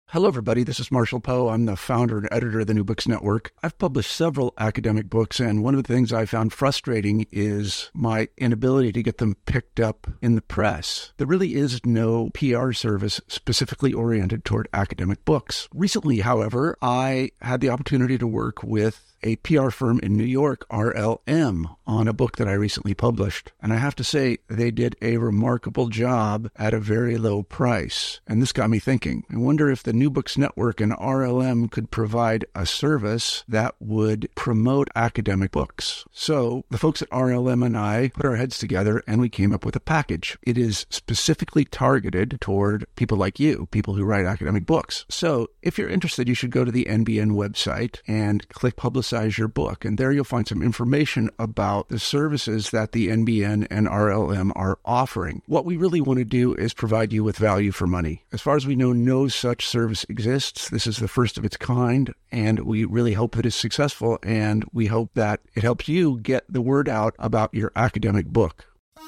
Hello, everybody. This is Marshall Poe. I'm the founder and editor of the New Books Network. I've published several academic books, and one of the things I found frustrating is my inability to get them picked up in the press. There really is no PR service specifically oriented toward academic books. Recently, however, I had the opportunity to work with a PR firm in New York, RLM, on a book that I recently published. And I have to say, they did a remarkable job at a very low price. And this got me thinking. I wonder if the New Books Network and RLM could provide a service that would promote academic books. So the folks at RLM and I put our heads together and we came up with a package. It is specifically targeted toward people like you, people who write academic books. So if you're interested, you should go to the NBN website and click Publicize Your Book. And there you'll find some information about the services that the NBN and RLM are offering. What we really want to do is provide you with value for money. As far as we know, no such service exists. This is the first of its kind, and we really hope that it's successful, and we hope that it helps you get the word out about your academic book.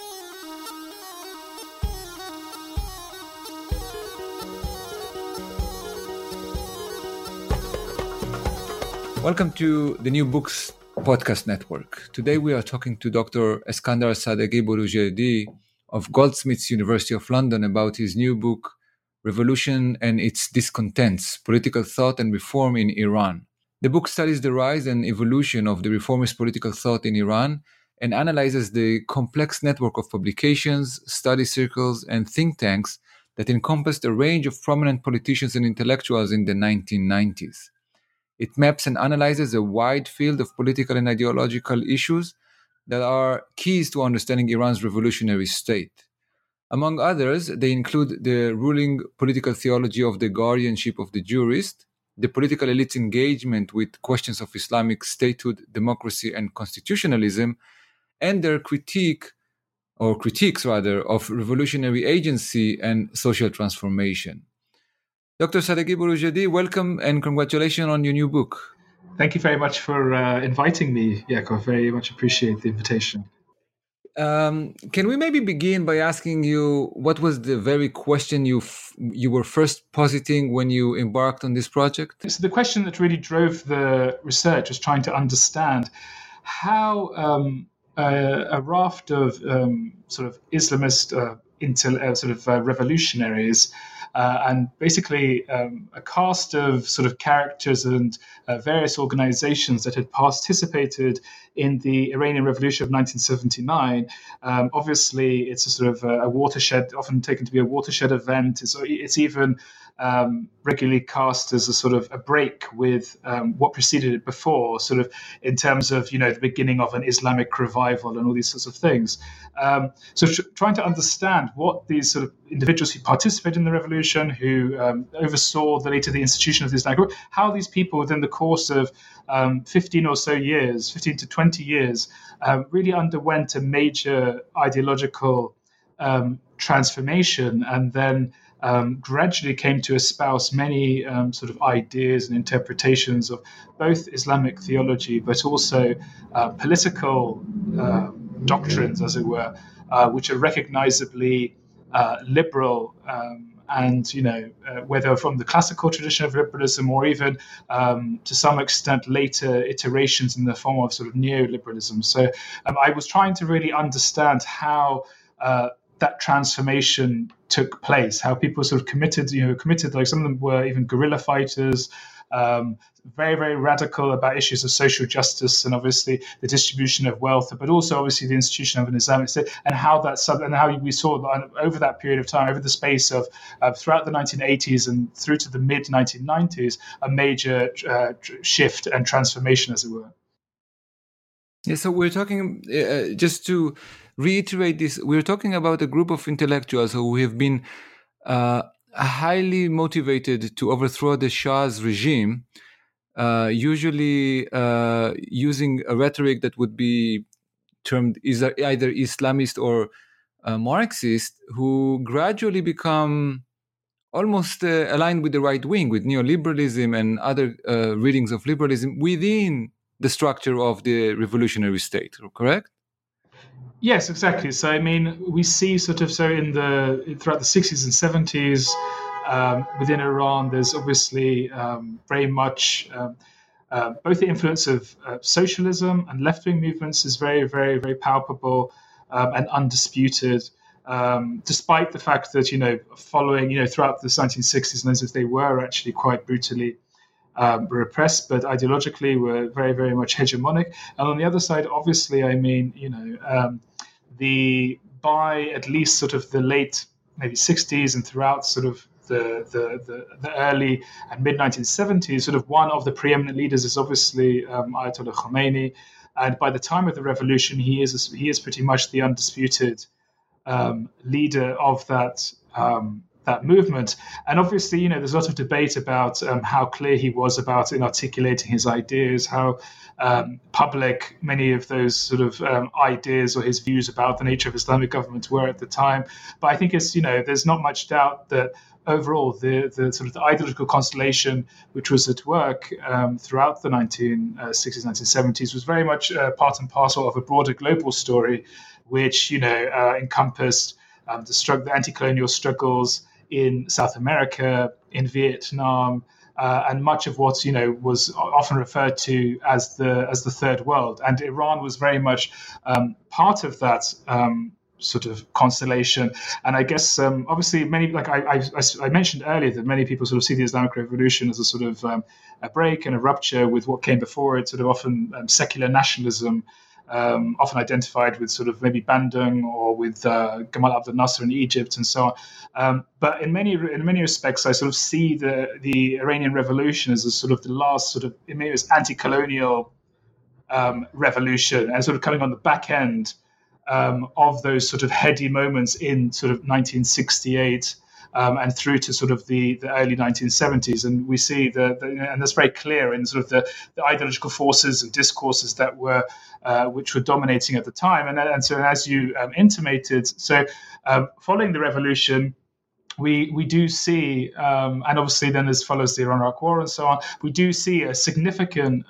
Welcome to the New Books Podcast Network. Today we are talking to Dr. Eskander Sadeghi Bouroujedi of Goldsmiths University of London about his new book, Revolution and Its Discontents, Political Thought and Reform in Iran. The book studies the rise and evolution of the reformist political thought in Iran and analyzes the complex network of publications, study circles, and think tanks that encompassed a range of prominent politicians and intellectuals in the 1990s. It maps and analyzes a wide field of political and ideological issues that are keys to understanding Iran's revolutionary state. Among others, they include the ruling political theology of the guardianship of the jurist, the political elite's engagement with questions of Islamic statehood, democracy, and constitutionalism, and their critiques of revolutionary agency and social transformation. Dr. Sadeghi Bouroujedi, welcome and congratulations on your new book. Thank you very much for inviting me, Yaakov. Very much appreciate the invitation. Can we maybe begin by asking you what was the very question you were first positing when you embarked on this project? So the question that really drove the research was trying to understand how a raft of sort of Islamist revolutionaries and basically a cast of sort of characters and various organizations that had participated in the Iranian Revolution of 1979. Obviously, it's a sort of a watershed, often taken to be a watershed event. It's even regularly cast as a sort of a break with what preceded it before, sort of in terms of, the beginning of an Islamic revival and all these sorts of things. So trying to understand what these sort of individuals who participated in the revolution, who oversaw the institution of the Islamic Republic, how these people within the course of 15 to 20 years, really underwent a major ideological transformation and then gradually came to espouse many sort of ideas and interpretations of both Islamic theology, but also political doctrines, as it were, which are recognizably liberal, and whether from the classical tradition of liberalism or even to some extent later iterations in the form of sort of neoliberalism. So I was trying to really understand how that transformation took place, how people sort of committed, like some of them were even guerrilla fighters, very, very radical about issues of social justice and obviously the distribution of wealth, but also obviously the institution of an Islamic state, and how we saw over that period of time, over the space of throughout the 1980s and through to the mid 1990s, a major shift and transformation, as it were. Yeah, so we're talking, just to reiterate this, we're talking about a group of intellectuals who have been highly motivated to overthrow the Shah's regime, usually using a rhetoric that would be termed either Islamist or Marxist, who gradually become almost aligned with the right wing, with neoliberalism and other readings of liberalism within the structure of the revolutionary state, correct? Yes, exactly. So, I mean, we see throughout the 60s and 70s, Within Iran, there's obviously very much both the influence of socialism and left-wing movements is very, very, very palpable and undisputed. Despite the fact that, following, throughout the 1960s and 90s, they were actually quite brutally repressed, but ideologically were very, very much hegemonic. And on the other side, obviously, by at least sort of the late maybe 60s and throughout sort of the early and mid 1970s, sort of one of the preeminent leaders is obviously Ayatollah Khomeini. And by the time of the revolution, he is pretty much the undisputed leader of that movement. And obviously, there's a lot of debate about how clear he was about in articulating his ideas, how public many of those sort of ideas or his views about the nature of Islamic government were at the time. But I think there's not much doubt that overall the sort of the ideological constellation which was at work throughout the 1960s, 1970s was very much part and parcel of a broader global story, which encompassed the anti-colonial struggles in South America, in Vietnam, and much of what was often referred to as the Third World. And Iran was very much part of that sort of constellation. And I guess obviously many, like I mentioned earlier, that many people sort of see the Islamic Revolution as a sort of a break and a rupture with what came before it, sort of often secular nationalism. Often identified with sort of maybe Bandung or with Gamal Abdel Nasser in Egypt and so on. But in many respects, I sort of see the Iranian Revolution as a sort of the last sort of, it was anti-colonial revolution, and sort of coming on the back end of those sort of heady moments in sort of 1968 and through to sort of the early 1970s. And we see and that's very clear in sort of the ideological forces and discourses that were which were dominating at the time. And so as you intimated, so following the revolution, we do see, and obviously then as follows the Iran-Iraq War and so on, we do see a significant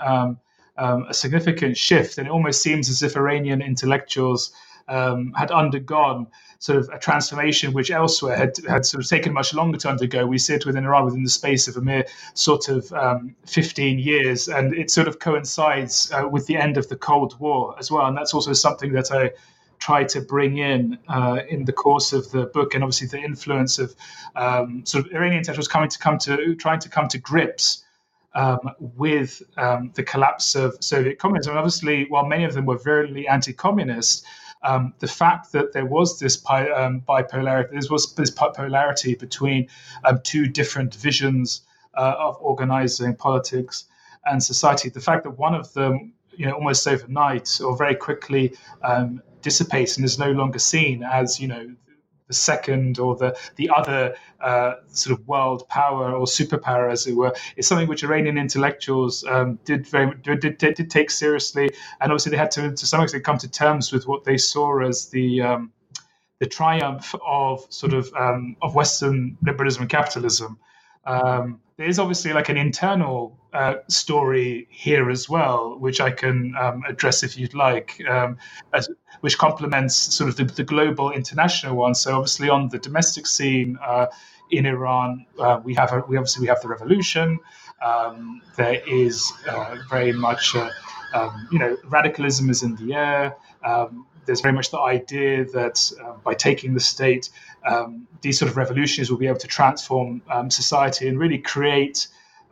shift, and it almost seems as if Iranian intellectuals had undergone sort of a transformation which elsewhere had sort of taken much longer to undergo. We see it within Iran within the space of a mere sort of 15 years, and it sort of coincides with the end of the Cold War as well. And that's also something that I try to bring in the course of the book, and obviously the influence of sort of Iranian intellectuals trying to come to grips with the collapse of Soviet communism. And obviously, while many of them were virulently anti-communist, the fact that there was this bipolarity, this polarity between two different visions of organizing politics and society, the fact that one of them, almost overnight or very quickly dissipates and is no longer seen as, the second or the other sort of world power or superpower, as it were, is something which Iranian intellectuals did take seriously, and obviously they had to some extent come to terms with what they saw as the triumph of sort of Western liberalism and capitalism. There is obviously like an internal story here as well, which I can address if you'd like, which complements sort of the global international one. So obviously on the domestic scene in Iran, we obviously have the revolution. There is very much, radicalism is in the air. There's very much the idea that by taking the state, these sort of revolutionaries will be able to transform society and really create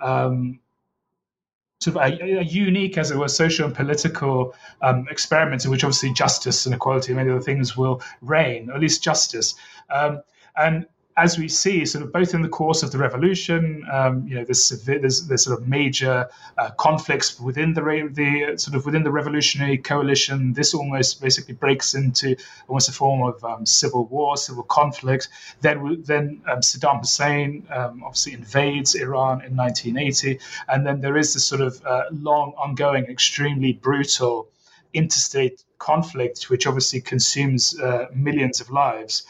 sort of a unique, as it were, social and political experiment in which obviously justice and equality and many other things will reign, or at least justice. And as we see, sort of both in the course of the revolution, there's sort of major conflicts within the revolutionary coalition. This almost basically breaks into almost a form of civil war, civil conflict. Then Saddam Hussein obviously invades Iran in 1980, and then there is this sort of long, ongoing, extremely brutal interstate conflict, which obviously consumes millions of lives.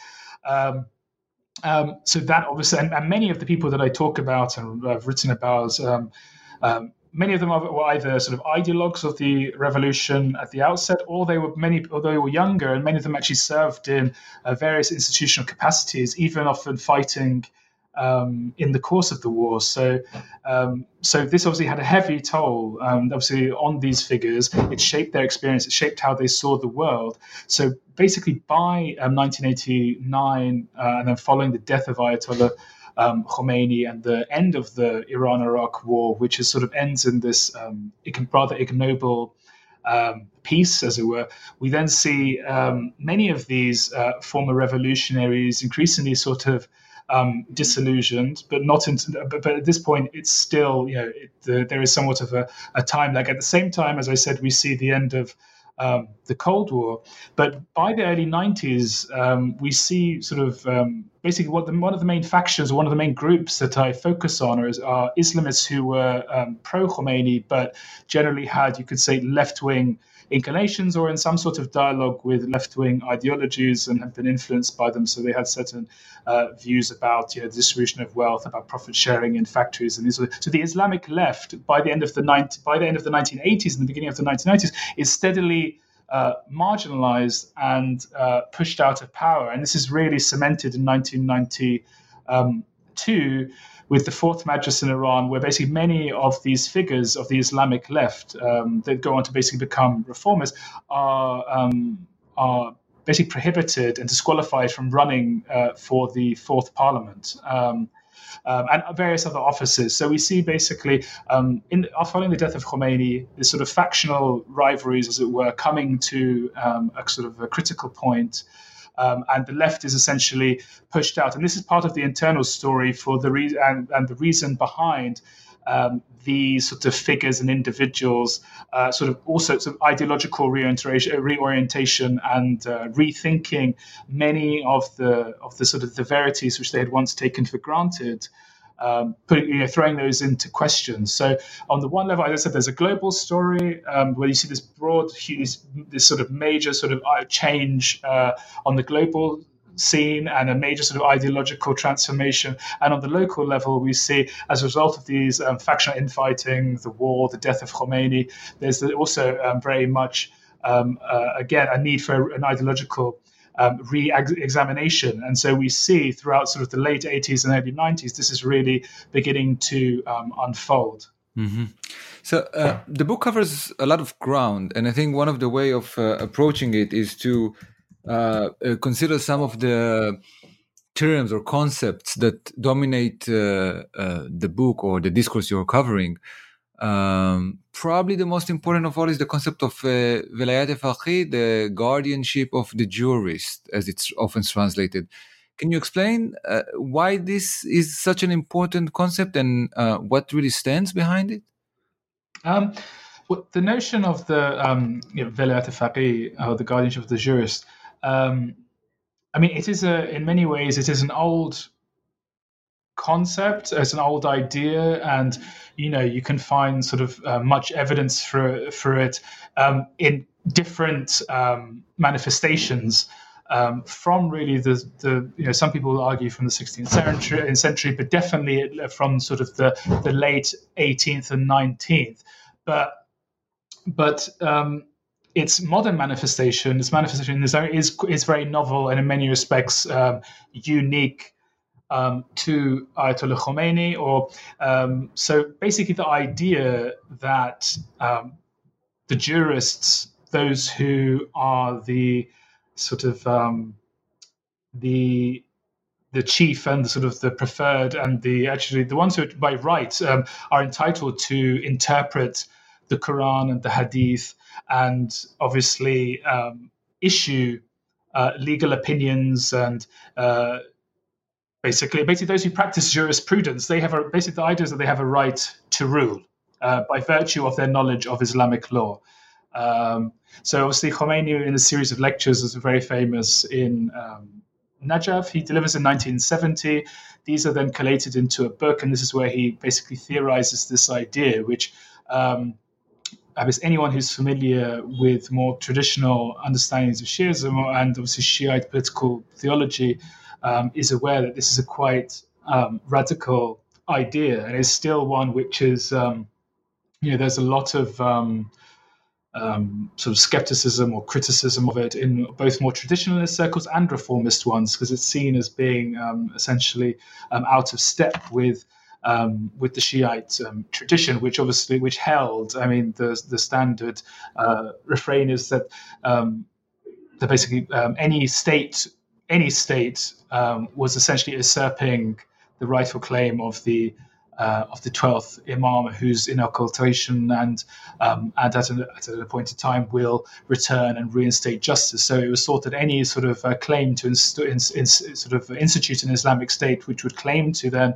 So that obviously, and many of the people that I talk about and I've written about, many of them were either sort of ideologues of the revolution at the outset, or they were younger, and many of them actually served in various institutional capacities, even often fighting in the course of the war. So this obviously had a heavy toll, obviously, on these figures. It shaped their experience. It shaped how they saw the world. So basically, by 1989, and then following the death of Ayatollah Khomeini and the end of the Iran-Iraq war, which is sort of ends in this rather ignoble peace, as it were, we then see many of these former revolutionaries increasingly sort of disillusioned, but but at this point, it's still, there is somewhat of a time lag. At the same time, as I said, we see the end of the Cold War, but by the early 90s, we see sort of basically one of the main factions, or one of the main groups that I focus on are Islamists who were pro-Khomeini, but generally had, you could say, left-wing inclinations, or in some sort of dialogue with left-wing ideologies, and have been influenced by them. So they had certain views about the distribution of wealth, about profit sharing in factories, and these. So the Islamic left, by the end of the 1980s and the beginning of the 1990s, is steadily marginalized and pushed out of power. And this is really cemented in 1992 with the fourth Majlis in Iran, where basically many of these figures of the Islamic left that go on to basically become reformers are basically prohibited and disqualified from running for the fourth parliament. And various other offices. So we see basically, following the death of Khomeini, this sort of factional rivalries, as it were, coming to a sort of a critical point. And the left is essentially pushed out. And this is part of the internal story for the the reason behind these sort of figures and individuals, sort of ideological reorientation and rethinking many of the sort of the verities which they had once taken for granted, throwing those into question. So on the one level, as I said, there's a global story where you see this broad, this sort of major sort of change on the global scene and a major sort of ideological transformation. And on the local level, we see, as a result of these factional infighting, the war, the death of Khomeini, there's also very much, again, a need for an ideological re-examination. And so we see throughout sort of the late 80s and early 90s, this is really beginning to unfold. Mm-hmm. So the book covers a lot of ground, and I think one of the way of approaching it is to consider some of the terms or concepts that dominate the book or the discourse you're covering. Probably the most important of all is the concept of Velayat Faqih, the guardianship of the jurist, as it's often translated. Can you explain why this is such an important concept and what really stands behind it? Well, the notion of the Velayat Faqih, or the guardianship of the jurist, I mean, it is in many ways, it is an old concept, it's an old idea, and you can find sort of much evidence for it in different manifestations from really the some people will argue from the 16th century, but definitely from sort of the late 18th and 19th, but its modern manifestation, is very novel and in many respects unique to Ayatollah Khomeini. So basically, the idea that the jurists, those who are the sort of the chief and the sort of the preferred and the ones who by right are entitled to interpret the Quran and the Hadith, and obviously issue legal opinions, and basically those who practice jurisprudence, they have the idea is that they have a right to rule by virtue of their knowledge of Islamic law. So obviously Khomeini, in a series of lectures, is very famous in Najaf. He delivers in 1970. These are then collated into a book, and this is where he basically theorizes this idea, which I guess anyone who's familiar with more traditional understandings of Shiism and obviously Shiite political theology is aware that this is a quite radical idea, and it's still one which is, there's a lot of sort of skepticism or criticism of it in both more traditionalist circles and reformist ones, because it's seen as being essentially out of step with the Shiite tradition, which held. I mean, the standard refrain is that basically any state was essentially usurping the rightful claim of the 12th Imam, whose in occultation and at an appointed time will return and reinstate justice. So it was thought that any sort of claim to institute an Islamic state, which would claim to then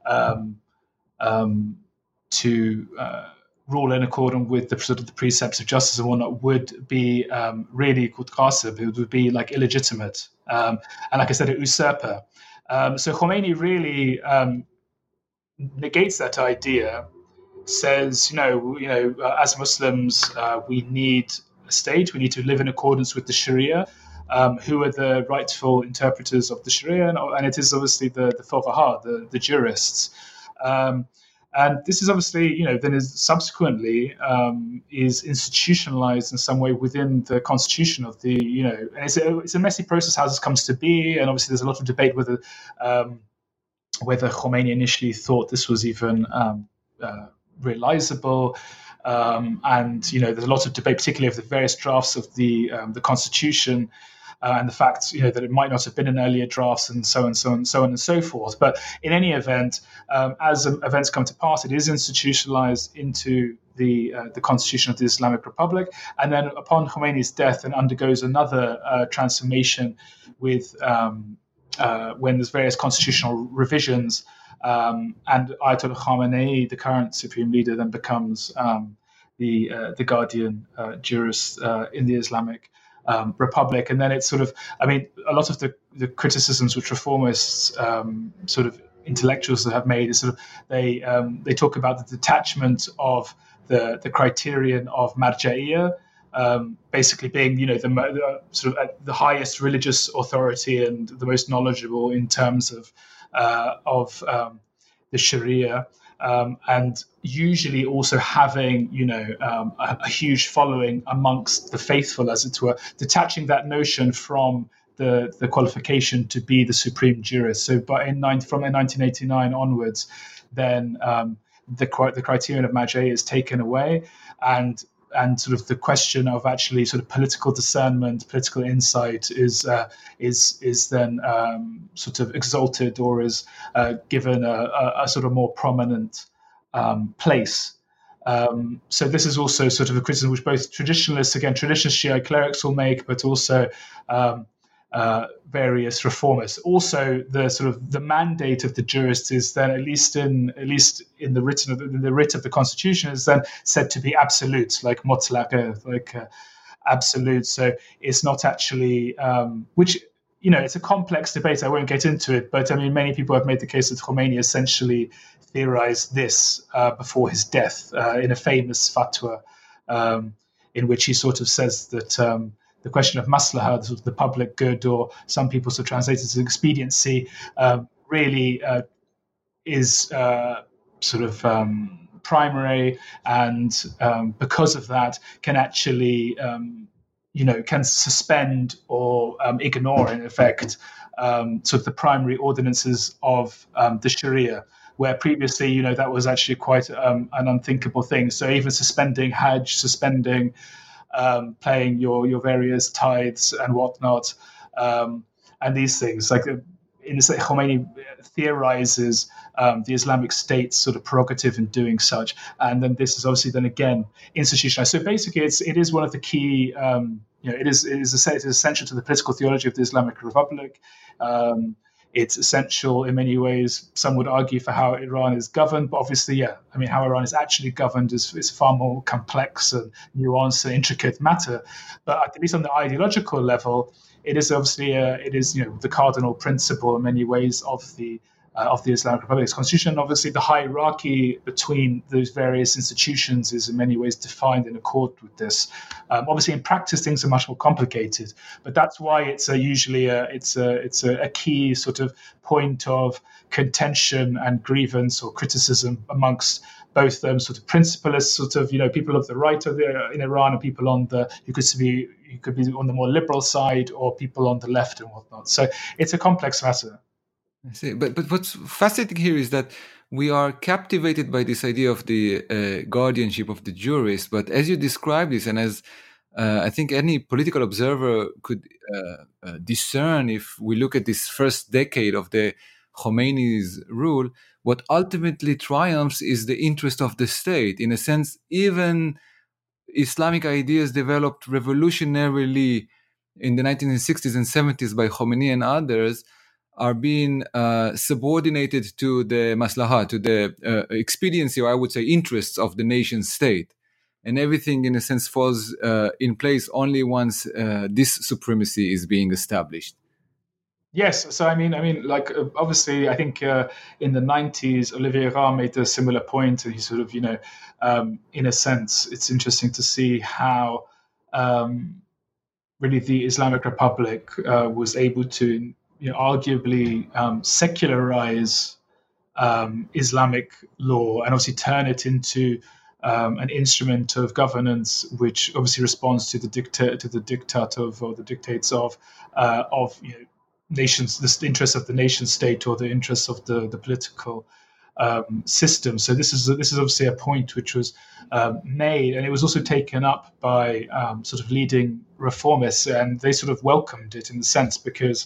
rule in accordance with the sort of the precepts of justice and whatnot, would be really called qasib. It would be like illegitimate, and like I said, a usurper. So Khomeini really negates that idea. Says, as Muslims, we need a state. We need to live in accordance with the Sharia. Who are the rightful interpreters of the Sharia? And it is obviously the fuqaha, the jurists. And this is obviously, then is subsequently is institutionalized in some way within the constitution of the, and it's a messy process how this comes to be. And obviously there's a lot of debate whether Khomeini initially thought this was even realizable. And, there's a lot of debate, particularly of the various drafts of the constitution. And the fact, that it might not have been in earlier drafts, and so on and so forth. But in any event, as events come to pass, it is institutionalized into the constitution of the Islamic Republic, and then upon Khomeini's death, it undergoes another transformation with when there's various constitutional revisions, and Ayatollah Khamenei, the current supreme leader, then becomes the guardian jurist in the Islamic Republic. And then it's sort of, a lot of the criticisms which reformists sort of intellectuals have made is sort of they talk about the detachment of the criterion of marja'iyya, basically being the sort of the highest religious authority and the most knowledgeable in terms of the Sharia. And usually also having, a huge following amongst the faithful, as it were, detaching that notion from the qualification to be the supreme jurist. So, from 1989 onwards, then the criterion of marja'iyya is taken away, and sort of the question of actually sort of political discernment, political insight is then sort of exalted, or is given a sort of more prominent place. So this is also sort of a criticism which both traditionalist Shiite clerics will make, but also various reformists. Also, the sort of the mandate of the jurist is then, at least in the writ of the constitution, is then said to be absolute, like mutlaq, like absolute. So it's not actually which. It's a complex debate. I won't get into it, but many people have made the case that Khomeini essentially theorized this before his death in a famous fatwa, in which he sort of says that the question of maslaha, the public good, or some people sort of translate it as expediency, really is sort of primary, and because of that can actually can suspend or ignore, in effect, sort of the primary ordinances of the Sharia, where previously, that was actually quite an unthinkable thing. So even suspending Hajj, suspending paying your various tithes and whatnot, and these things, like Khomeini theorizes the Islamic State's sort of prerogative in doing such, and then this is obviously then again institutionalized. So basically, it is one of the key. It is essential to the political theology of the Islamic Republic. It's essential in many ways. Some would argue for how Iran is governed, but obviously, how Iran is actually governed is far more complex and nuanced and intricate matter. But at least on the ideological level, it is obviously the cardinal principle in many ways of the of the Islamic Republic's constitution. Obviously, the hierarchy between those various institutions is in many ways defined in accord with this. Obviously, in practice, things are much more complicated, but that's why it's usually a key sort of point of contention and grievance or criticism amongst both sort of principalists, sort of people of the right in Iran, and people on you could be on the more liberal side, or people on the left and whatnot. So it's a complex matter. I see. But what's fascinating here is that we are captivated by this idea of the guardianship of the jurist. But as you describe this, and as I think any political observer could discern, if we look at this first decade of the Khomeini's rule, what ultimately triumphs is the interest of the state. In a sense, even Islamic ideas developed revolutionarily in the 1960s and 70s by Khomeini and others are being subordinated to the maslahat, to the expediency, or I would say interests of the nation state. And everything, in a sense, falls in place only once this supremacy is being established. Yes, so I mean, like obviously, I think in the 90s, Olivier Rah made a similar point, and he sort of, in a sense, it's interesting to see how really the Islamic Republic was able to, arguably secularize Islamic law and obviously turn it into an instrument of governance, which obviously responds to the diktat of, or the dictates of nations, the interests of the nation state or the interests of the political system. So this is obviously a point which was made, and it was also taken up by sort of leading reformists, and they sort of welcomed it in the sense because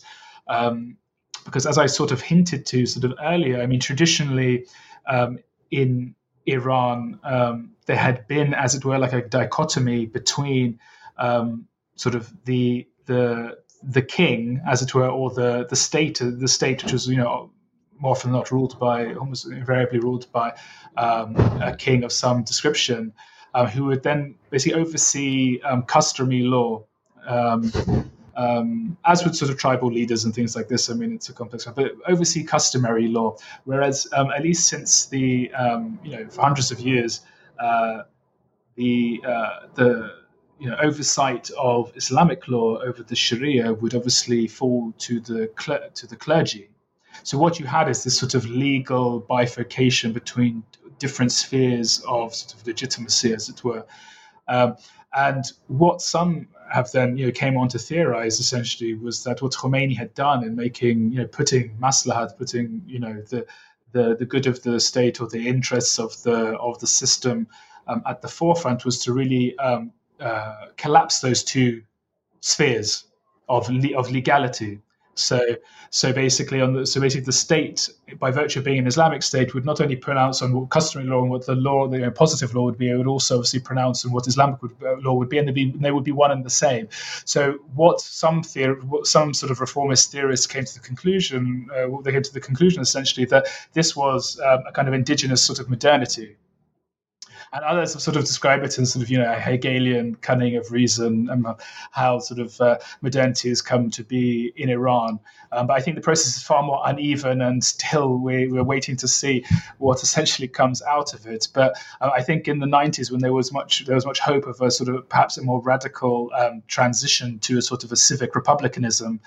as I sort of hinted to sort of earlier, I mean, traditionally in Iran, there had been, as it were, like a dichotomy between sort of the king, as it were, or the state, which was, more often than not almost invariably ruled by a king of some description, who would then basically oversee customary law, as with sort of tribal leaders and things like this. I mean, it's a complex one, but oversee customary law. Whereas, at least since the for hundreds of years, the oversight of Islamic law over the Sharia would obviously fall to the clergy. So what you had is this sort of legal bifurcation between different spheres of sort of legitimacy, as it were. And what some have then came on to theorize essentially was that what Khomeini had done in making putting maslahat, putting the good of the state or the interests of the system at the forefront, was to really collapse those two spheres of legality. So basically, the state, by virtue of being an Islamic state, would not only pronounce on what customary law and what the law, the positive law would be, it would also obviously pronounce on what Islamic law would be, and they would be one and the same. So what some sort of reformist theorists came to the conclusion, essentially that this was a kind of indigenous sort of modernity. And others have sort of described it in sort of, a Hegelian cunning of reason, and how sort of modernity has come to be in Iran. But I think the process is far more uneven, and still we're waiting to see what essentially comes out of it. But I think in the 90s, when there was much hope of a sort of perhaps a more radical transition to a sort of a civic republicanism,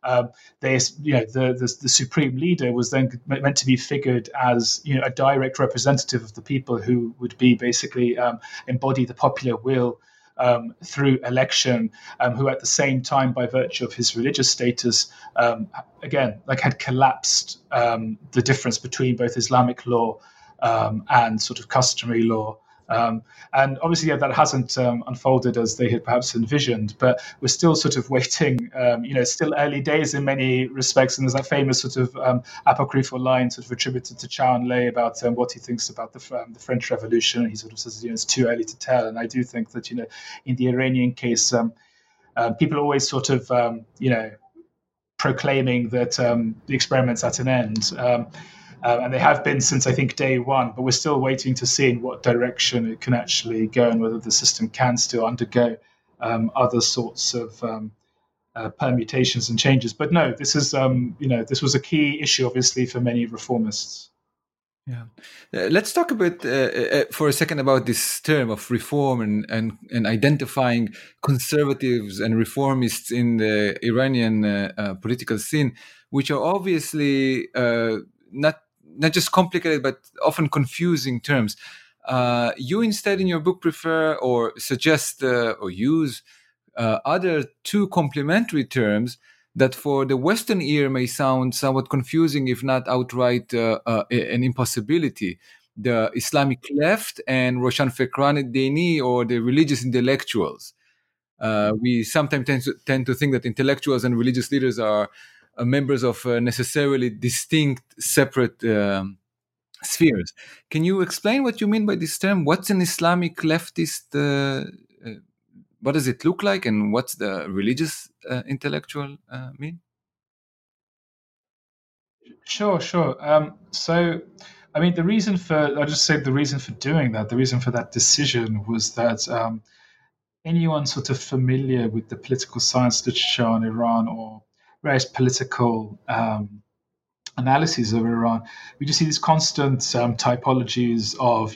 the supreme leader was then meant to be figured as a direct representative of the people, who would be basically embody the popular will through election, who at the same time, by virtue of his religious status, again, like had collapsed the difference between both Islamic law and sort of customary law. And obviously, that hasn't unfolded as they had perhaps envisioned, but we're still sort of waiting. It's still early days in many respects, and there's that famous sort of apocryphal line sort of attributed to Chow En-lay about what he thinks about the French Revolution. And he sort of says, it's too early to tell. And I do think that, in the Iranian case, people are always sort of, proclaiming that the experiment's at an end. And they have been since, I think, day one, but we're still waiting to see in what direction it can actually go, and whether the system can still undergo other sorts of permutations and changes. But no, this is this was a key issue, obviously, for many reformists. Yeah, let's talk a bit for a second about this term of reform and identifying conservatives and reformists in the Iranian political scene, which are obviously not just complicated but often confusing terms. You instead in your book prefer or suggest or use other two complementary terms that for the Western ear may sound somewhat confusing, if not outright an impossibility. The Islamic left and Roshan Fekran Dini, or the religious intellectuals. We sometimes tend to think that intellectuals and religious leaders are members of necessarily distinct, separate spheres. Can you explain what you mean by this term? What's an Islamic leftist? What does it look like, and what's the religious intellectual mean? Sure. So, I mean, the reason for doing that, the reason for that decision was that anyone sort of familiar with the political science literature on Iran or various political analyses of Iran, we just see these constant typologies of,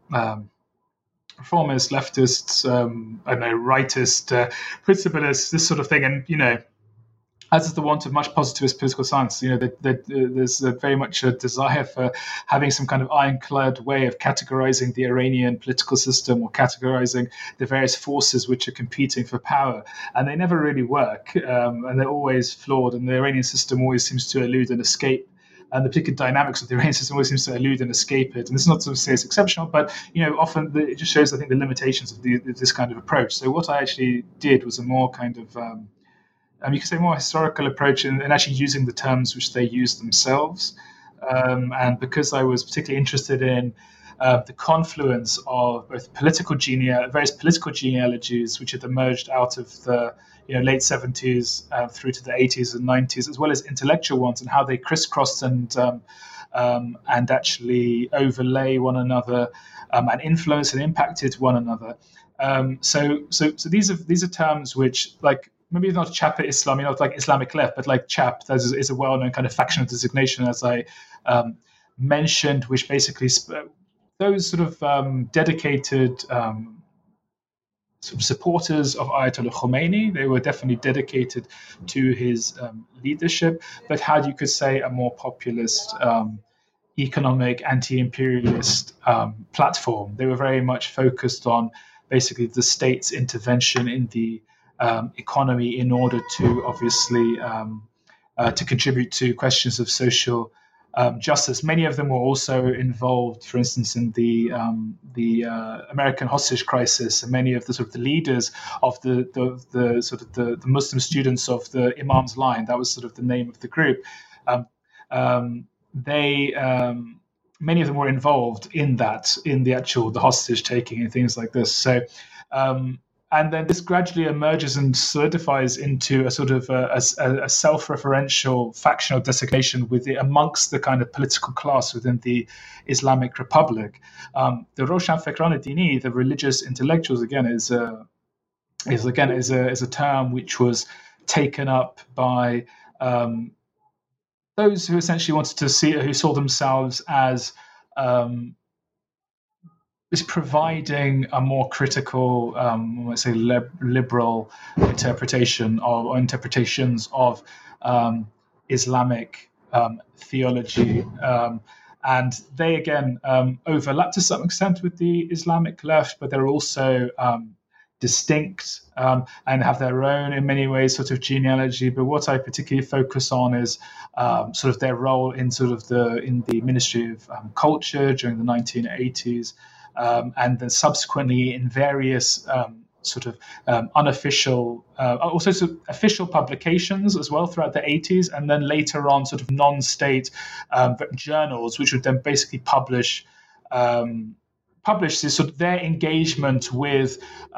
reformists, leftists, rightist, principalists, this sort of thing. And, as is the want of much positivist political science, there's very much a desire for having some kind of ironclad way of categorizing the Iranian political system or categorizing the various forces which are competing for power. And they never really work, and they're always flawed, and the Iranian system always seems to elude and escape. And the particular dynamics of the Iranian system always seems to elude and escape it. And this is not to say it's exceptional, but often it just shows, I think, the limitations of this kind of approach. So what I actually did was a more kind of you could say more historical approach and actually using the terms which they use themselves. And because I was particularly interested in the confluence of both various political genealogies which had emerged out of the late 70s through to the 80s and 90s, as well as intellectual ones, and how they crisscrossed and actually overlay one another and influenced and impacted one another. So these are terms which, like, maybe not Chap Islam, like Islamic left, but like Chap, that is a well-known kind of factional designation, as I mentioned, which basically those sort of dedicated sort of supporters of Ayatollah Khomeini. They were definitely dedicated to his leadership, but had, you could say, a more populist, economic, anti-imperialist platform. They were very much focused on basically the state's intervention in the economy in order to obviously to contribute to questions of social justice. Many of them were also involved, for instance, in the American hostage crisis, and many of the sort of the leaders of the Muslim students of the Imam's line, that was sort of the name of the group. Many of them were involved in the hostage taking and things like this. So. And then this gradually emerges and solidifies into a sort of a self-referential factional designation amongst the kind of political class within the Islamic Republic. The Roshan Fekran Dini, the religious intellectuals, again is a term which was taken up by those who essentially who saw themselves as is providing a more critical, let's say, liberal interpretation or interpretations of Islamic theology. And they, again, overlap to some extent with the Islamic left, but they're also distinct and have their own, in many ways, sort of genealogy. But what I particularly focus on is sort of their role in the Ministry of Culture during the 1980s. And then subsequently in various unofficial, also sort of official publications as well throughout the 80s, and then later on sort of non-state journals, which would then basically publish this sort of their engagement with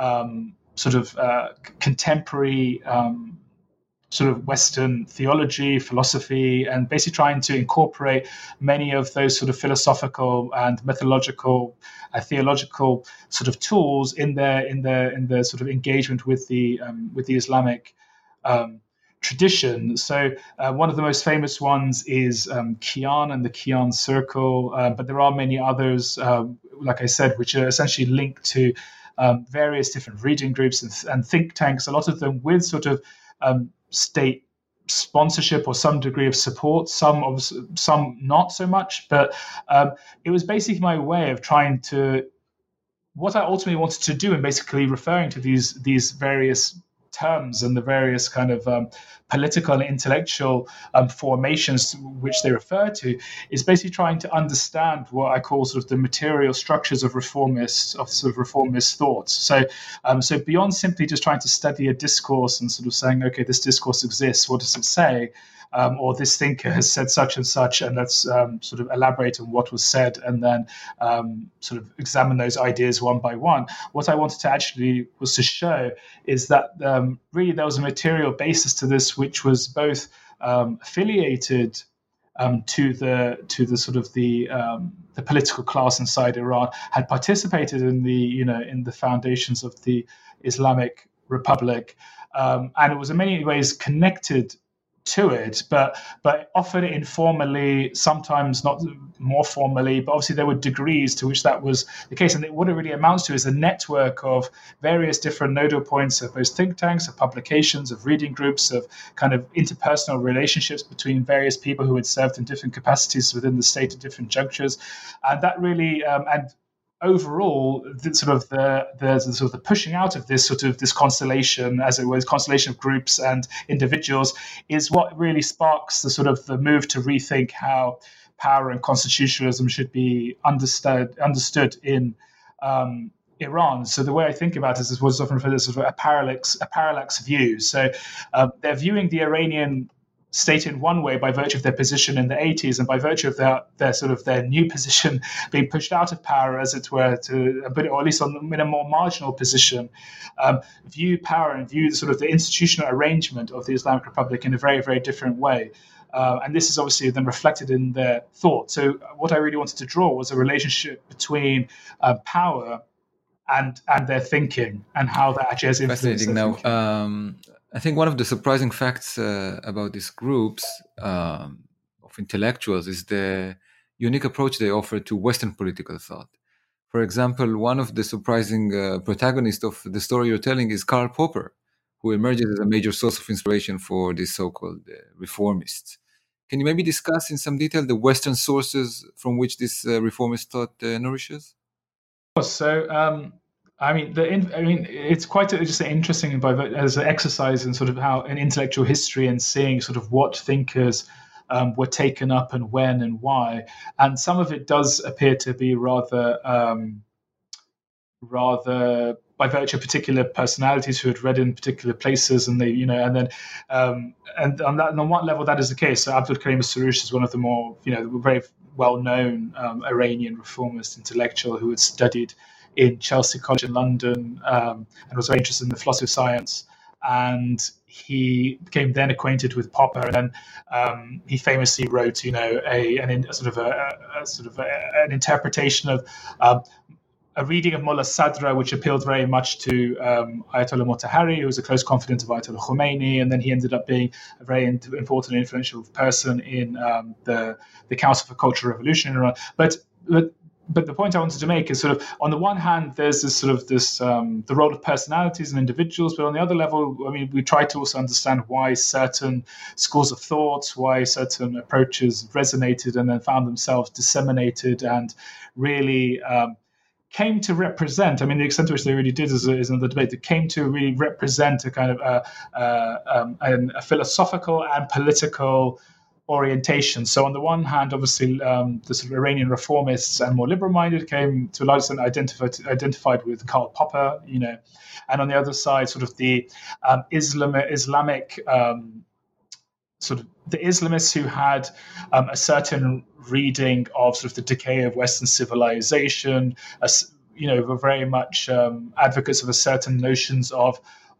contemporary sort of Western theology, philosophy, and basically trying to incorporate many of those sort of philosophical and methodological, theological sort of tools in their sort of engagement with the Islamic tradition. So one of the most famous ones is Qian and the Qian Circle, but there are many others, like I said, which are essentially linked to various different reading groups and think tanks, a lot of them with sort of state sponsorship or some degree of support, some not so much. But it was basically my way of trying to, what I ultimately wanted to do, and basically referring to these various terms and the various kind of political and intellectual formations which they refer to, is basically trying to understand what I call sort of the material structures of reformist thoughts. So beyond simply just trying to study a discourse and sort of saying, okay, this discourse exists, what does it say? Or this thinker has said such and such, and let's sort of elaborate on what was said, and then sort of examine those ideas one by one. What I wanted to actually was to show is that really there was a material basis to this, which was both affiliated to the sort of the political class inside Iran, had participated in the foundations of the Islamic Republic, and it was in many ways connected to it, but often informally, sometimes not more formally, but obviously there were degrees to which that was the case. And what it really amounts to is a network of various different nodal points of both think tanks, of publications, of reading groups, of kind of interpersonal relationships between various people who had served in different capacities within the state at different junctures. And that really, overall, the pushing out of this constellation, as it was, constellation of groups and individuals, is what really sparks the move to rethink how power and constitutionalism should be understood in Iran. So the way I think about it is what's often referred to as sort of a parallax view. So they're viewing the Iranian state in one way by virtue of their position in the 80s, and by virtue of their new position being pushed out of power, as it were, or at least in a more marginal position, view power and view sort of the institutional arrangement of the Islamic Republic in a very, very different way. And this is obviously then reflected in their thought. So what I really wanted to draw was a relationship between power and their thinking, and how that actually has influenced their thinking. Now, I think one of the surprising facts about these groups of intellectuals is the unique approach they offer to Western political thought. For example, one of the surprising protagonists of the story you're telling is Karl Popper, who emerges as a major source of inspiration for these so-called reformists. Can you maybe discuss in some detail the Western sources from which this reformist thought nourishes? So, it's quite just an interesting as an exercise in sort of how an intellectual history and seeing sort of what thinkers were taken up and when and why, and some of it does appear to be rather by virtue of particular personalities who had read in particular places, and they, and on one level that is the case. So Abdul Karim Soroush is one of the more, very well-known Iranian reformist intellectual who had studied in Chelsea College in London and was very interested in the philosophy of science. And he became then acquainted with Popper, and then he famously wrote, an interpretation of a reading of Mullah Sadra, which appealed very much to Ayatollah Motahari, who was a close confidant of Ayatollah Khomeini, and then he ended up being a very important and influential person in the Council for Cultural Revolution in Iran. But the point I wanted to make is sort of, on the one hand, there's the role of personalities and individuals, but on the other level, we try to also understand why certain schools of thought, why certain approaches resonated and then found themselves disseminated and really came to represent. The extent to which they really did is another debate. They came to really represent a kind of a philosophical and political orientation. So on the one hand, obviously, the sort of Iranian reformists and more liberal-minded came to a large extent identified with Karl Popper, and on the other side, sort of the Islamic sort of the Islamists who had a certain reading of sort of the decay of Western civilization, were very much advocates of a certain notions of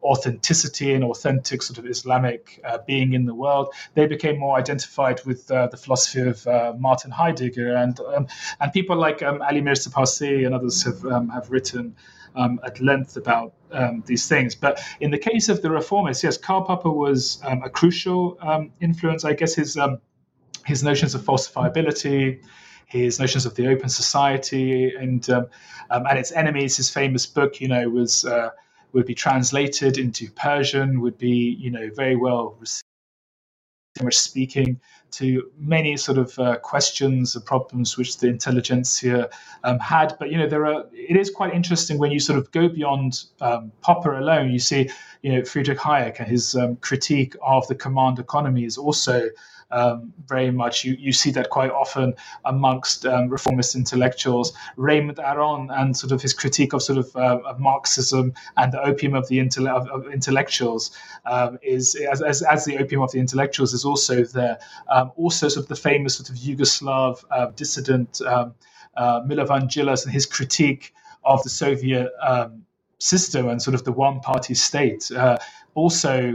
authenticity and authentic sort of Islamic being in the world. They became more identified with the philosophy of Martin Heidegger, and people like Ali Mirza Parsi and others have written at length about these things. But in the case of the reformists, yes, Karl Popper was a crucial influence. I guess his notions of falsifiability, his notions of the open society, and its enemies. His famous book, would be translated into Persian, would be very well received, much speaking to many sort of questions and problems which the intelligentsia had. But it is quite interesting when you sort of go beyond Popper alone. You see, Friedrich Hayek and his critique of the command economy is also very much, you see that quite often amongst reformist intellectuals. Raymond Aron and sort of his critique of of Marxism and the opium of the intellectuals is as the opium of the intellectuals is also there. Also sort of the famous sort of Yugoslav dissident Milovan Djilas and his critique of the Soviet system and sort of the one-party state also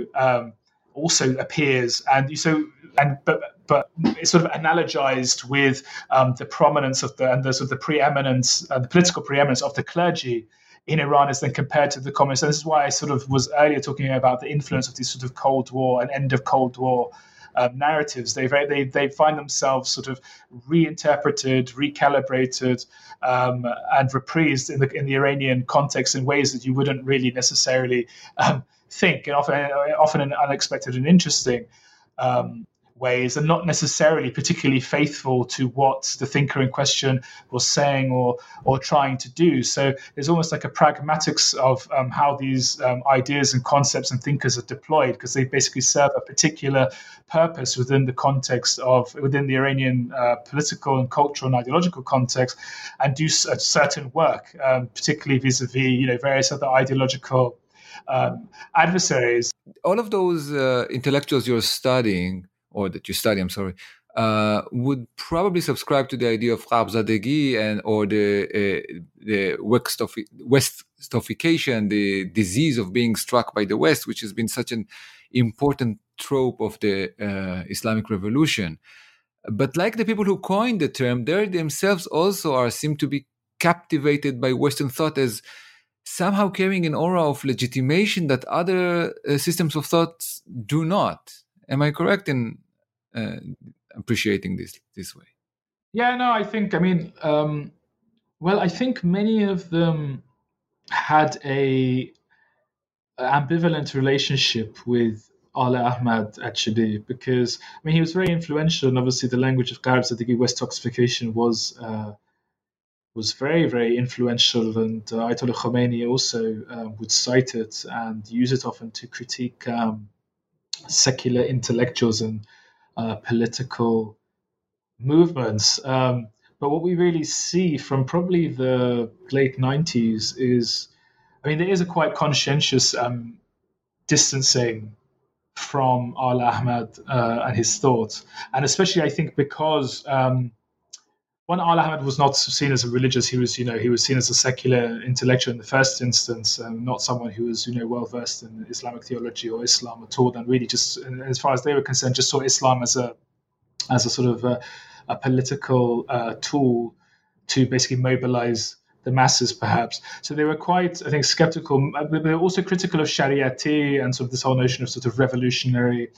appears, but it's sort of analogized with the prominence of the preeminence, the political preeminence of the clergy in Iran as then compared to the communists. And this is why I sort of was earlier talking about the influence of these sort of Cold War and end of Cold War narratives. They find themselves sort of reinterpreted, recalibrated, and reprised in the Iranian context in ways that you wouldn't really necessarily think, and often in unexpected and interesting ways, and not necessarily particularly faithful to what the thinker in question was saying or trying to do. So there's almost like a pragmatics of how these ideas and concepts and thinkers are deployed, because they basically serve a particular purpose within the Iranian political and cultural and ideological context, and do a certain work, particularly vis-a-vis various other ideological adversaries. All of those intellectuals you're studying, or that you study, would probably subscribe to the idea of Gharb-Zadegi or the Westification, the disease of being struck by the West, which has been such an important trope of the Islamic Revolution. But like the people who coined the term, they themselves also seem to be captivated by Western thought as somehow carrying an aura of legitimation that other systems of thought do not. Am I correct in appreciating this way? Yeah, no, I think many of them had a ambivalent relationship with Ala Ahmad Achadi, because he was very influential, and obviously the language of Gharb-Zadegi, West-Toxification, was very, very influential, and Ayatollah Khomeini also would cite it and use it often to critique secular intellectuals and political movements. But what we really see from probably the late 90s is, there is a quite conscientious distancing from Ala Ahmad and his thoughts. And especially, I think, because Ala Ahmad was not seen as a religious, he was seen as a secular intellectual in the first instance, not someone who was, well versed in Islamic theology or Islam at all, and really just, as far as they were concerned, just saw Islam as a sort of a political tool to basically mobilize the masses, perhaps. So they were quite, I think, skeptical. They were also critical of Shariati and sort of this whole notion of sort of revolutionary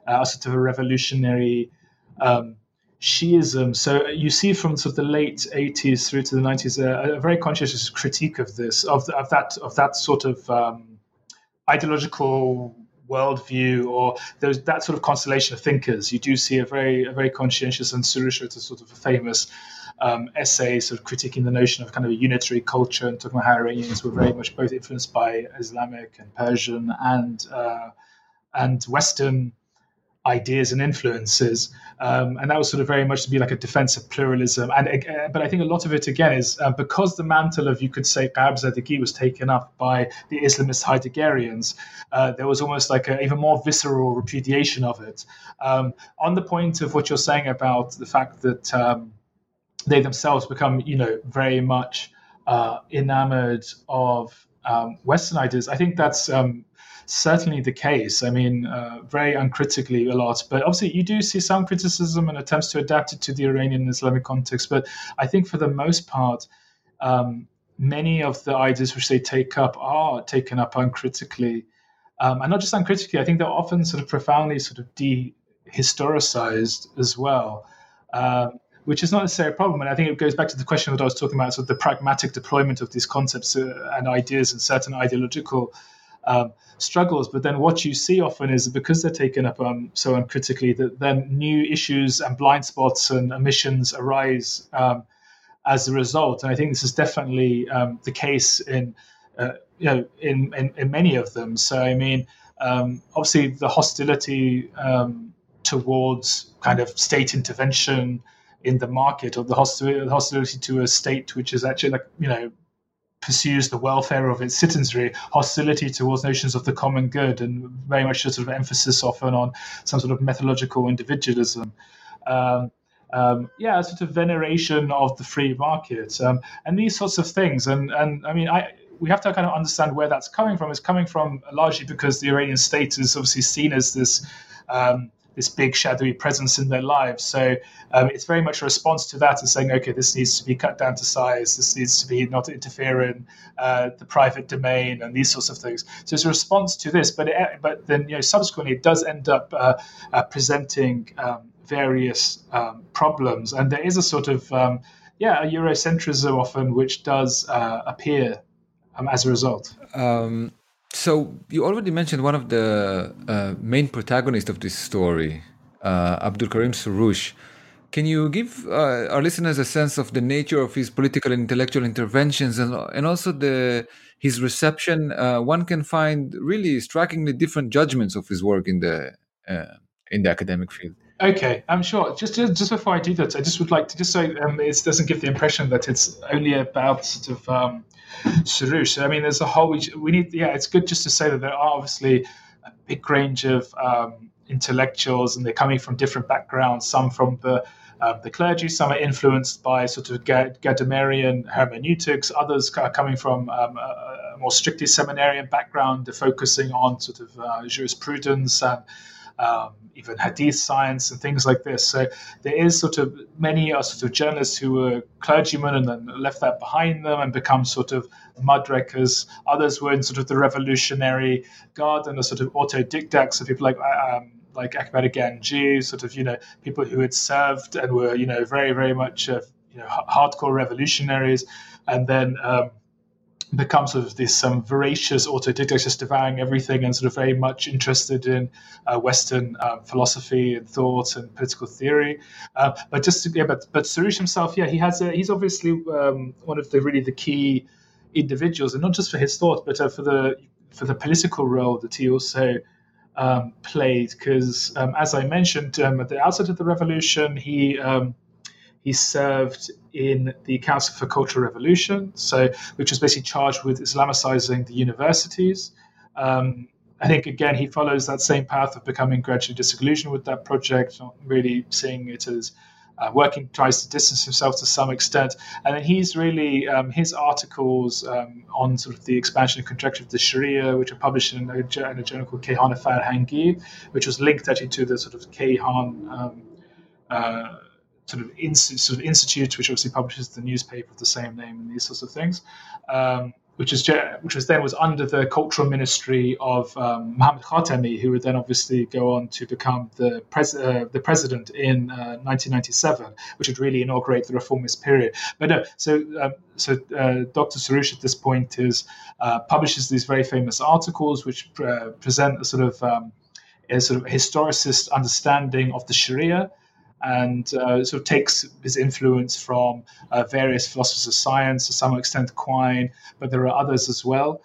Shiism. So you see from sort of the late 80s through to the 90s a very conscientious critique of this, of that sort of ideological worldview, or there's that sort of constellation of thinkers. You do see a very conscientious, and Surusha is sort of a famous essay sort of critiquing the notion of kind of a unitary culture, and talking about how Iranians were very much both influenced by Islamic and Persian and Western ideas and influences, and that was sort of very much to be like a defense of pluralism. But I think a lot of it, again, is because the mantle of, you could say, Gharb-Zadegi was taken up by the Islamist Heideggerians, there was almost like an even more visceral repudiation of it. On the point of what you're saying about the fact that they themselves become, very much enamored of Western ideas, I think that's certainly the case. I mean, very uncritically a lot. But obviously, you do see some criticism and attempts to adapt it to the Iranian and Islamic context. But I think for the most part, many of the ideas which they take up are taken up uncritically. And not just uncritically, I think they're often sort of profoundly sort of dehistoricized as well, which is not necessarily a problem. And I think it goes back to the question that I was talking about, sort of the pragmatic deployment of these concepts and ideas in certain ideological struggles. But then what you see often is that because they're taken up so uncritically, that then new issues and blind spots and omissions arise as a result. And I think this is definitely the case in many of them. So, I mean, obviously the hostility towards kind of state intervention in the market, or the hostility to a state which is actually pursues the welfare of its citizenry, hostility towards notions of the common good, and very much a sort of emphasis often on some sort of methodological individualism. Sort of veneration of the free market, and these sorts of things. And I mean, we have to kind of understand where that's coming from. It's coming from largely because the Iranian state is obviously seen as this big shadowy presence in their lives. So it's very much a response to that, and saying, okay, this needs to be cut down to size. This needs to be not interfere in the private domain and these sorts of things. So it's a response to this, but then subsequently it does end up presenting various problems, and there is a sort of a Eurocentrism often which does appear as a result. So you already mentioned one of the main protagonists of this story, Abdul Karim Soroush. Can you give our listeners a sense of the nature of his political and intellectual interventions, and also his reception? One can find really strikingly different judgments of his work in the academic field. Okay, I'm sure. Just before I do that, I just would like to so it doesn't give the impression that it's only about sort of Soroush. I mean, there's a whole. We need. Yeah, it's good just to say that there are obviously a big range of intellectuals, and they're coming from different backgrounds. Some from the clergy, some are influenced by sort of Gadamerian hermeneutics. Others are coming from a more strictly seminarian background. They're focusing on sort of jurisprudence and even hadith science and things like this. So there is sort of many are sort of journalists who were clergymen and then left that behind them and become sort of mudrakers. Others were in sort of the revolutionary guard and are sort of autodidacts. So people like Akbar Ganji, sort of people who had served and were very very much hardcore revolutionaries, and then become sort of this voracious autodidacts, just devouring everything and sort of very much interested in Western philosophy and thought and political theory. But Soroush himself, he's obviously one of the key individuals, and not just for his thought, but for the political role that he also played. Because as I mentioned at the outset of the revolution, he served in the Council for Cultural Revolution, which was basically charged with Islamicizing the universities. I think, again, he follows that same path of becoming gradually disillusioned with that project, not really seeing it as working, tries to distance himself to some extent. And then he's really, his articles on sort of the expansion and contraction of the Sharia, which are published in a journal called Kayhan Farhangi, which was linked actually to the sort of Kayhan sort of institute, which obviously publishes the newspaper of the same name and these sorts of things, which was under the cultural ministry of Mohammad Khatami, who would then obviously go on to become the president in 1997, which would really inaugurate the reformist period. But no, so Dr. Soroush at this point publishes these very famous articles which present a sort of historicist understanding of the Sharia, and sort of takes his influence from various philosophers of science, to some extent Quine, but there are others as well.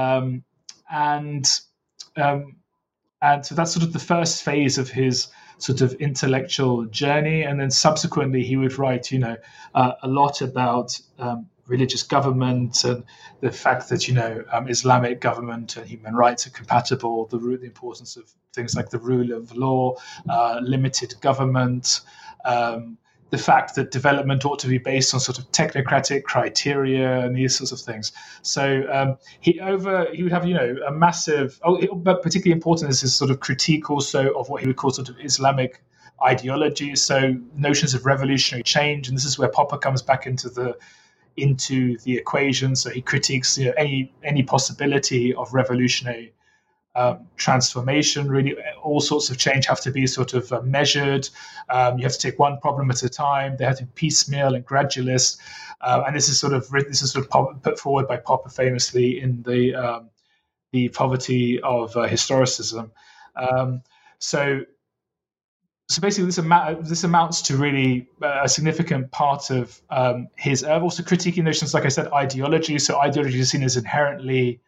And so that's sort of the first phase of his sort of intellectual journey. And then subsequently he would write, a lot about religious government and the fact that, Islamic government and human rights are compatible, the importance of things like the rule of law, limited government, the fact that development ought to be based on sort of technocratic criteria and these sorts of things. So he would have a massive. But particularly important is his sort of critique also of what he would call sort of Islamic ideology. So notions of revolutionary change, and this is where Popper comes back into the equation. So he critiques any possibility of revolutionary transformation. Really, all sorts of change have to be sort of measured. You have to take one problem at a time. They have to be piecemeal and gradualist. And this is sort of put forward by Popper famously in the Poverty of Historicism. So basically, this amounts to really a significant part of his also critiquing notions, like I said, ideology. So ideology is seen as inherently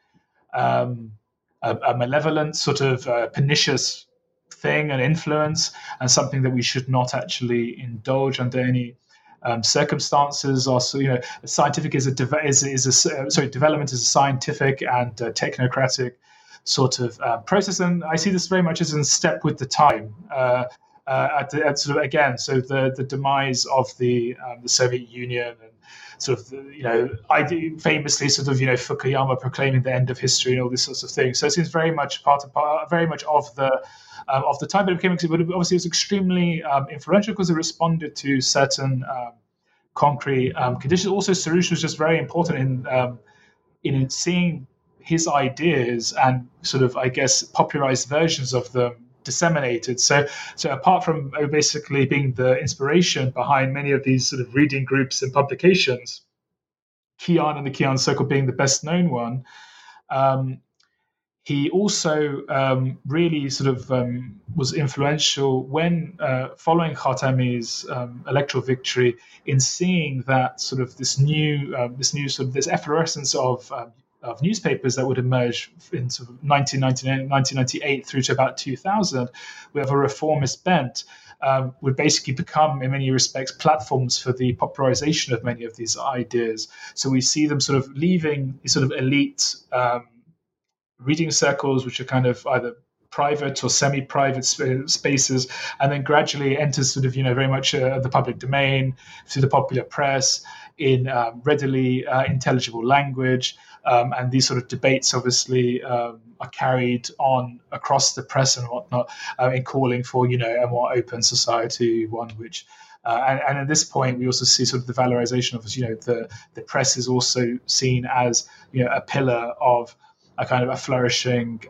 a malevolent, sort of pernicious thing and influence, and something that we should not actually indulge under any circumstances. Also, development is a scientific and technocratic sort of process, and I see this very much as in step with the time. So the demise of the Soviet Union, and sort of famously Fukuyama proclaiming the end of history and all these sorts of things. So it seems very much of the time, but obviously it was extremely influential because it responded to certain concrete conditions. Also, Soroush was just very important in seeing his ideas and sort of, I guess, popularized versions of them disseminated. So apart from basically being the inspiration behind many of these sort of reading groups and publications, Kian and the Kian Circle being the best known one, he also really sort of was influential when following Khatami's electoral victory, in seeing that sort of this efflorescence of newspapers that would emerge in sort of 1998 through to about 2000, with a reformist bent, would basically become, in many respects, platforms for the popularization of many of these ideas. So we see them sort of leaving sort of elite reading circles, which are kind of either private or semi-private spaces, and then gradually enters sort of, very much the public domain through the popular press in readily intelligible language. And these sort of debates obviously are carried on across the press and whatnot, in calling for, a more open society, one which, and at this point we also see sort of the valorization of, the press is also seen as, a pillar of a kind of a flourishing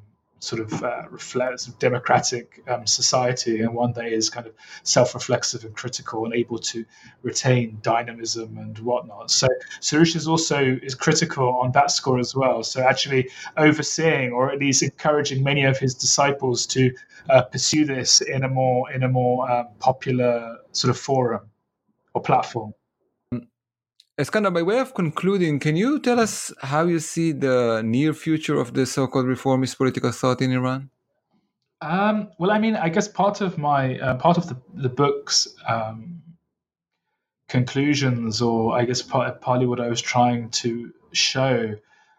democratic society, and one that is kind of self-reflexive and critical and able to retain dynamism and whatnot. So Soroush is critical on that score as well. So actually overseeing, or at least encouraging, many of his disciples to pursue this in a more popular sort of forum or platform. Eskander, by way of concluding, can you tell us how you see the near future of the so-called reformist political thought in Iran? Well, I mean, I guess part of the book's conclusions, or I guess partly what I was trying to show,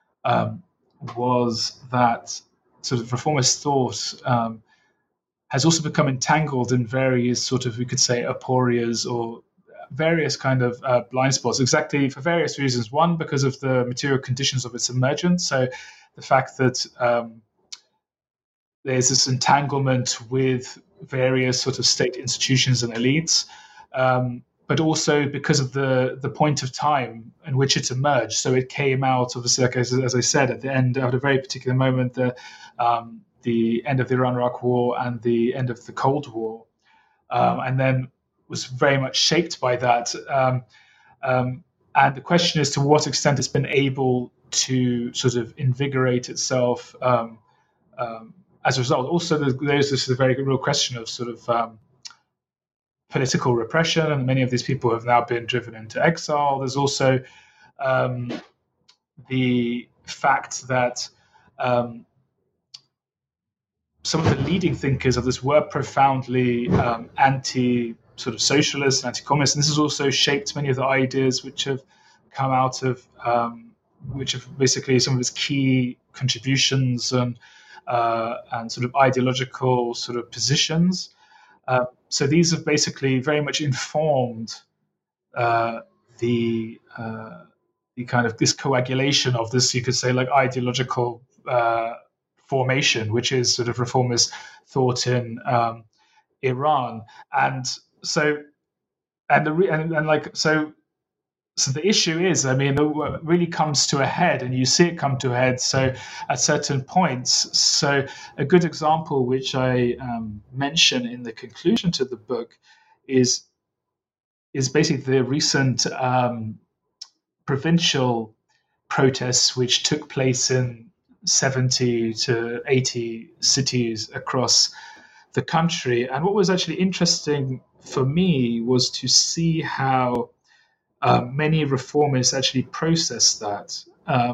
was that sort of reformist thought has also become entangled in various sort of, we could say, aporias or various kind of blind spots, exactly for various reasons. One, because of the material conditions of its emergence. So the fact that there's this entanglement with various sort of state institutions and elites, but also because of the point of time in which it emerged. So it came out, obviously, like as I said, at the end, at a very particular moment, the end of the Iran-Iraq War and the end of the Cold War, and then was very much shaped by that. And the question is to what extent it's been able to sort of invigorate itself as a result. Also, there's this very real question of sort of political repression, and many of these people have now been driven into exile. There's also the fact that some of the leading thinkers of this were profoundly sort of socialist and anti-communist, and this has also shaped many of the ideas which have come out of, which have basically some of its key contributions and sort of ideological sort of positions. So these have basically very much informed the kind of this coagulation of this, you could say, like ideological formation, which is sort of reformist thought in Iran, and so the issue is, I mean, it really comes to a head, and you see it come to a head. So at certain points, so a good example, which I mention in the conclusion to the book, is basically the recent provincial protests which took place in 70 to 80 cities across the country. And what was actually interesting for me was to see how many reformists actually processed that.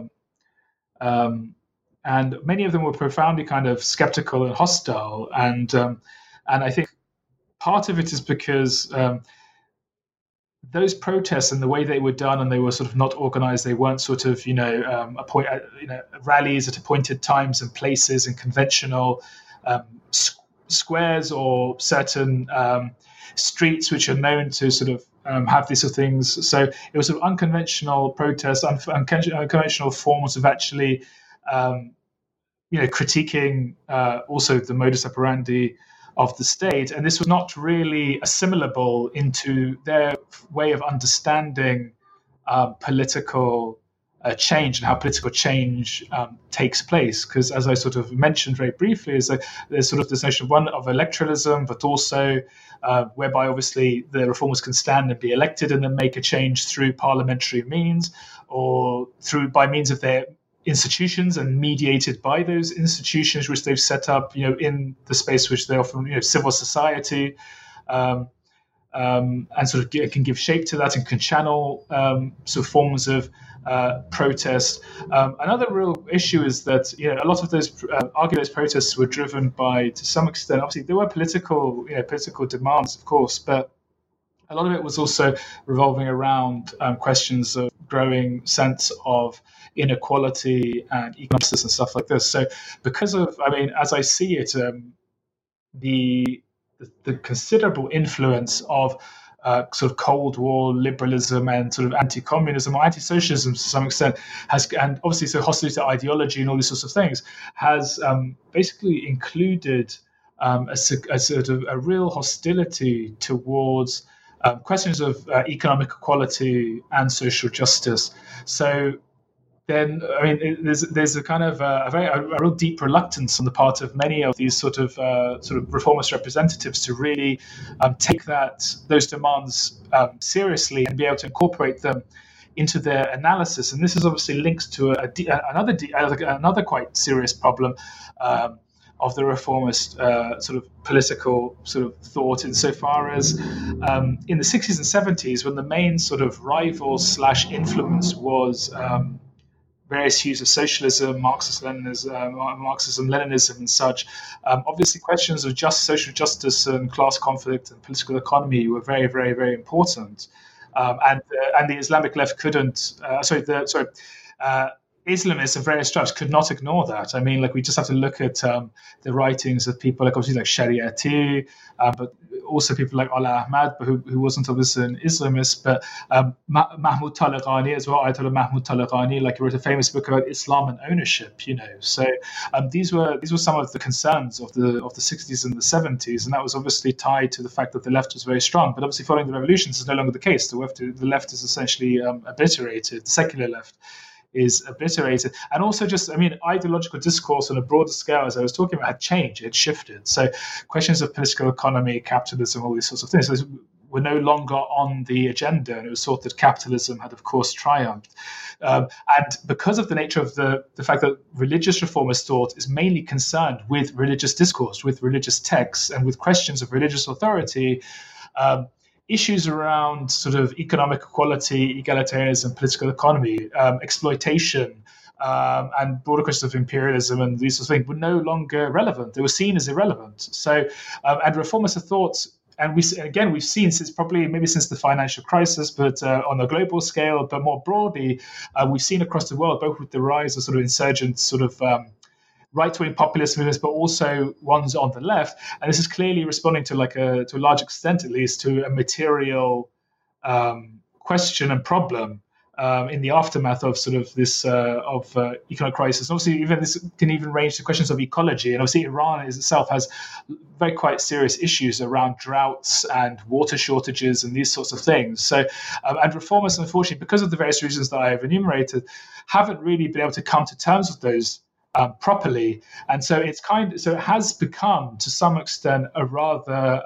And many of them were profoundly kind of skeptical and hostile. And I think part of it is because those protests and the way they were done, and they were sort of not organized. They weren't sort of, rallies at appointed times and places and conventional squares or certain streets which are known to sort of have these sort of things. So it was sort of unconventional protests, unconventional forms of actually, critiquing also the modus operandi of the state. And this was not really assimilable into their way of understanding political change and how political change takes place. Because as I sort of mentioned very briefly, is that there's sort of this notion of electoralism, but also whereby obviously the reformers can stand and be elected and then make a change through parliamentary means or by means of their institutions and mediated by those institutions which they've set up, in the space which they often, civil society, and sort of can give shape to that and can channel sort of forms of protest. Another real issue is that a lot of those those protests were driven by, to some extent, obviously there were political demands, of course, but a lot of it was also revolving around questions of growing sense of inequality and economic justice and stuff like this. So because of, as I see it, the considerable influence of sort of Cold War liberalism and sort of anti-communism or anti-socialism to some extent and obviously so hostility to ideology and all these sorts of things has basically included a sort of a real hostility towards questions of economic equality and social justice. So then, there's a kind of a real deep reluctance on the part of many of these sort of reformist representatives to really take those demands seriously and be able to incorporate them into their analysis. And this is obviously linked to another quite serious problem of the reformist sort of political sort of thought, insofar as in the 60s and 70s, when the main sort of rival / influence was various views of socialism, Marxism-Leninism and such, obviously questions of social justice and class conflict and political economy were very, very, very important. And the Islamic left couldn't, Islamists of various stripes could not ignore that. We just have to look at the writings of people like obviously like Shariati, but also people like Ala Ahmad, who wasn't obviously an Islamist, but Mahmoud Taleghani as well. Ayatollah Mahmoud Taleghani, he wrote a famous book about Islam and ownership. So these were some of the concerns of the 60s and the 70s, and that was obviously tied to the fact that the left was very strong. But obviously, following the revolutions, is no longer the case. The left is essentially obliterated. The secular left is obliterated. And also just, ideological discourse on a broader scale, as I was talking about, had changed, it had shifted. So questions of political economy, capitalism, all these sorts of things were no longer on the agenda, and it was thought that capitalism had, of course, triumphed. And because of the nature of the fact that religious reformist thought is mainly concerned with religious discourse, with religious texts, and with questions of religious authority, issues around sort of economic equality, egalitarianism, political economy, exploitation, and broader questions of imperialism and these sorts of things were no longer relevant. They were seen as irrelevant. So, and reformists have thought, and we've seen since the financial crisis, but on a global scale, but more broadly, we've seen across the world, both with the rise of sort of insurgent sort of right-wing populist movements, but also ones on the left. And this is clearly responding to to a large extent, at least, to a material question and problem in the aftermath of sort of this economic crisis. And obviously, even this can even range to questions of ecology. And obviously, Iran itself has very quite serious issues around droughts and water shortages and these sorts of things. So, and reformists, unfortunately, because of the various reasons that I have enumerated, haven't really been able to come to terms with those properly. And so it has become, to some extent, a rather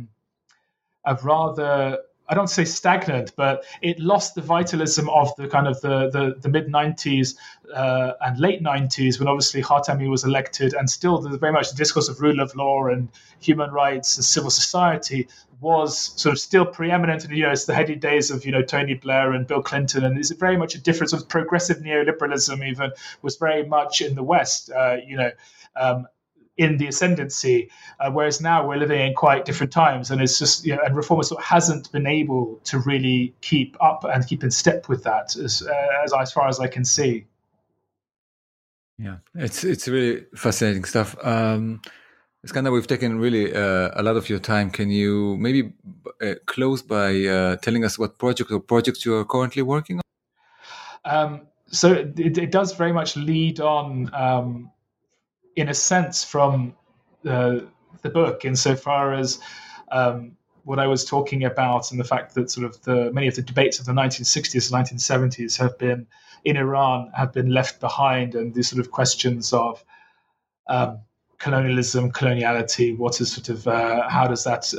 I don't say stagnant, but it lost the vitalism of the kind of the mid 90s and late 90s, when obviously Khatami was elected, and still very much the discourse of rule of law and human rights and civil society was sort of still preeminent. And it's the heady days of Tony Blair and Bill Clinton, and it's very much a different sort of progressive neoliberalism. Even was very much in the West, in the ascendancy, whereas now we're living in quite different times, and it's just and reformist hasn't been able to really keep up and keep in step with that, as far as I can see. Yeah, it's really fascinating stuff. Iskandar, we've taken really a lot of your time. Can you maybe close by telling us what projects you are currently working on? So it does very much lead on. In a sense, from the book, insofar as what I was talking about, and the fact that sort of many of the debates of the 1960s and 1970s have been in Iran have been left behind, and these sort of questions of colonialism, coloniality, what is sort of how does that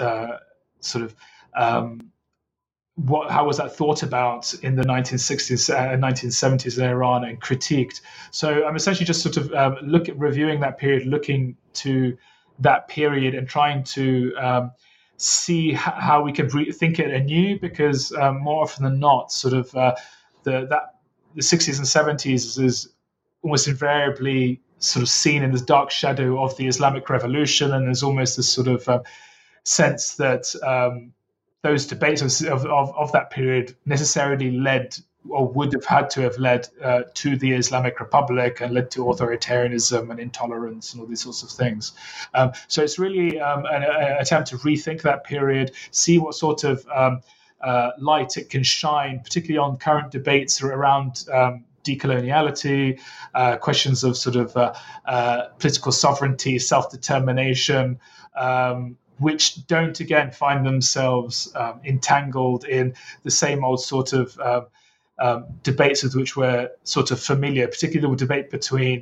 how was that thought about in the 1960s and 1970s in Iran and critiqued? So I'm essentially just sort of reviewing that period, looking to that period and trying to see how we can think it anew, because more often than not, sort of the 60s and 70s is almost invariably sort of seen in this dark shadow of the Islamic Revolution, and there's almost this sort of sense that those debates of that period necessarily led, or would have had to have led, to the Islamic Republic, and led to authoritarianism and intolerance and all these sorts of things. So it's really an attempt to rethink that period, see what sort of light it can shine, particularly on current debates around decoloniality, questions of sort of political sovereignty, self-determination, which don't, again, find themselves entangled in the same old sort of debates with which we're sort of familiar, particularly the debate between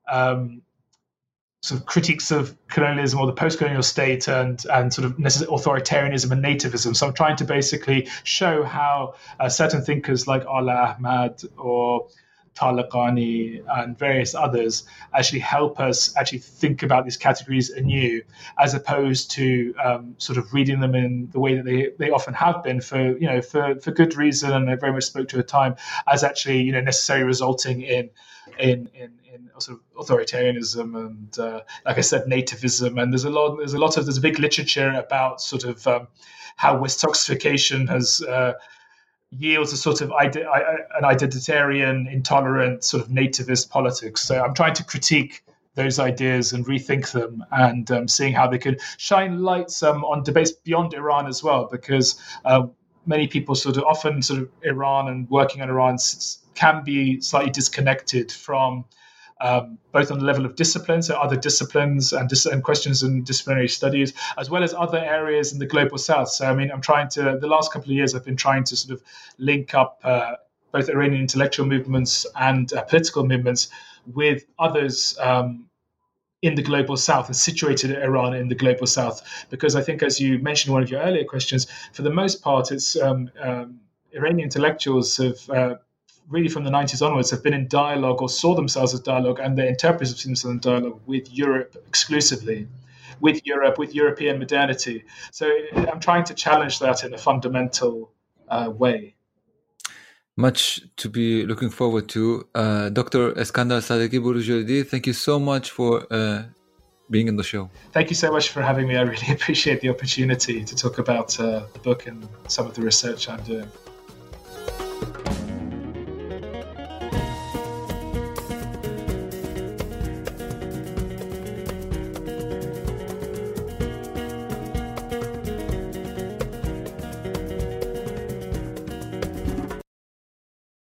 sort of critiques of colonialism or the post-colonial state and sort of authoritarianism and nativism. So I'm trying to basically show how certain thinkers like Ala Ahmad or Talaqani and various others actually help us actually think about these categories anew, as opposed to sort of reading them in the way that they often have been for good reason, and they very much spoke to a time, as actually necessarily resulting in sort of authoritarianism and like I said, nativism. And there's a big literature about sort of how Westoxification has yields a sort of an identitarian, intolerant, sort of nativist politics. So I'm trying to critique those ideas and rethink them, and seeing how they could shine lights on debates beyond Iran as well, because many people often Iran and working on Iran can be slightly disconnected from both on the level of disciplines, so other disciplines and questions in disciplinary studies, as well as other areas in the global south. So, I mean, the last couple of years, I've been trying to sort of link up both Iranian intellectual movements and political movements with others in the global south, and situated Iran in the global south. Because I think, as you mentioned in one of your earlier questions, for the most part, it's Iranian intellectuals have really from the 90s onwards have been in dialogue, or saw themselves as dialogue, and they interpreted themselves in dialogue with Europe exclusively, with European modernity. So I'm trying to challenge that in a fundamental way. Much to be looking forward to. Dr. Eskander Sadeghi-Bourujerdi, thank you so much for being on the show. Thank you so much for having me. I really appreciate the opportunity to talk about the book and some of the research I'm doing.